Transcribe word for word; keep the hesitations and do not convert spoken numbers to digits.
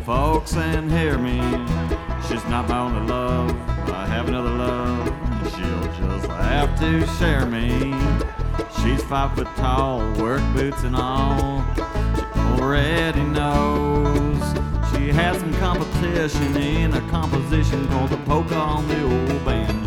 folks and hear me. She's not my only love. I have another love. She'll just have to share me. She's five foot tall, work boots and all. She already knows she has some competition in a composition called the polka on the old band.